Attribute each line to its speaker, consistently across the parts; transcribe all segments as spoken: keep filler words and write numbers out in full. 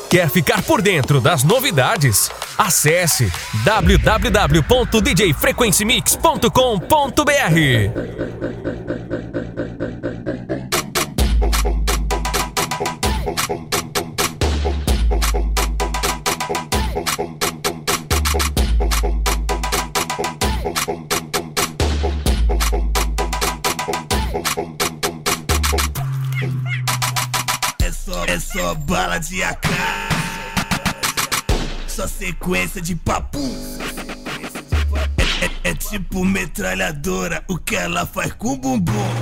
Speaker 1: Quer ficar por dentro das novidades? Acesse w w w ponto d j frequency mix ponto com ponto b r.
Speaker 2: É só, é só bala de A K, só sequência de papo. É, é, é tipo metralhadora, o que ela faz com o bumbum.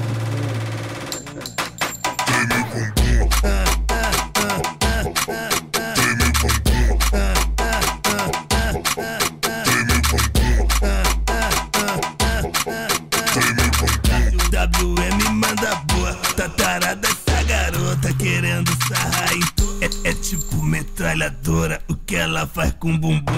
Speaker 2: W M manda boa, tá tarada essa garota querendo sarrar em tu. É, é tipo metralhadora, o que ela faz com o bumbum.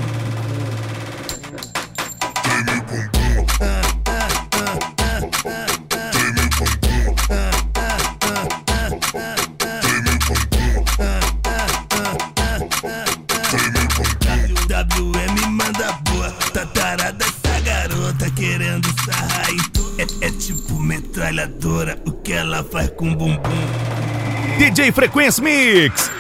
Speaker 2: W M manda boa, tá tarada essa garota querendo sarrar em tu. É, é tipo metralhadora, o que ela faz com o bumbum.
Speaker 3: D J Frequency Mix.